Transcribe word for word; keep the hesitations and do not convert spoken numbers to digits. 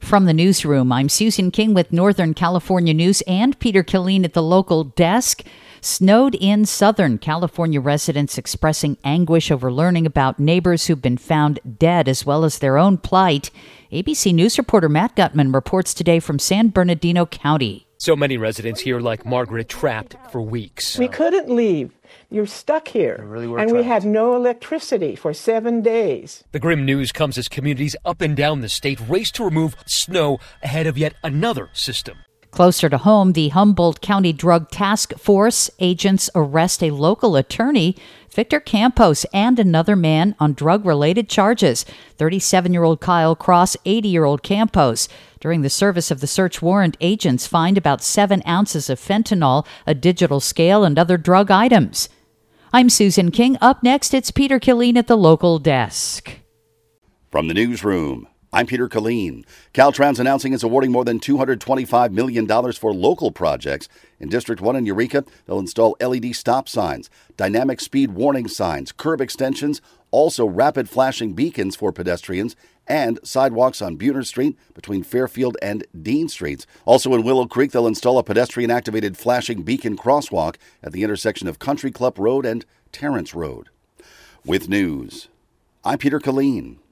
From the newsroom, I'm Susan King with Northern California News and Peter Killeen at the local desk. Snowed in Southern California residents expressing anguish over learning about neighbors who've been found dead as well as their own plight. A B C News reporter Matt Gutman reports today from San Bernardino County. So many residents here, like Margaret, trapped for weeks. We couldn't leave. You're stuck here. We really were and trapped. We had no electricity for seven days. The grim news comes as communities up and down the state race to remove snow ahead of yet another system. Closer to home, the Humboldt County Drug Task Force agents arrest a local attorney, Victor Campos, and another man on drug-related charges. thirty-seven-year-old Kyle Cross, eighty-year-old Campos. During the service of the search warrant, agents find about seven ounces of fentanyl, a digital scale, and other drug items. I'm Susan King. Up next, it's Peter Killeen at the local desk. From the newsroom, I'm Peter Killeen. Caltrans announcing it's awarding more than two hundred twenty-five million dollars for local projects. In District one in Eureka, they'll install L E D stop signs, dynamic speed warning signs, curb extensions, also rapid flashing beacons for pedestrians, and sidewalks on Buhner Street between Fairfield and Dean Streets. Also in Willow Creek, they'll install a pedestrian-activated flashing beacon crosswalk at the intersection of Country Club Road and Terrence Road. With news, I'm Peter Killeen.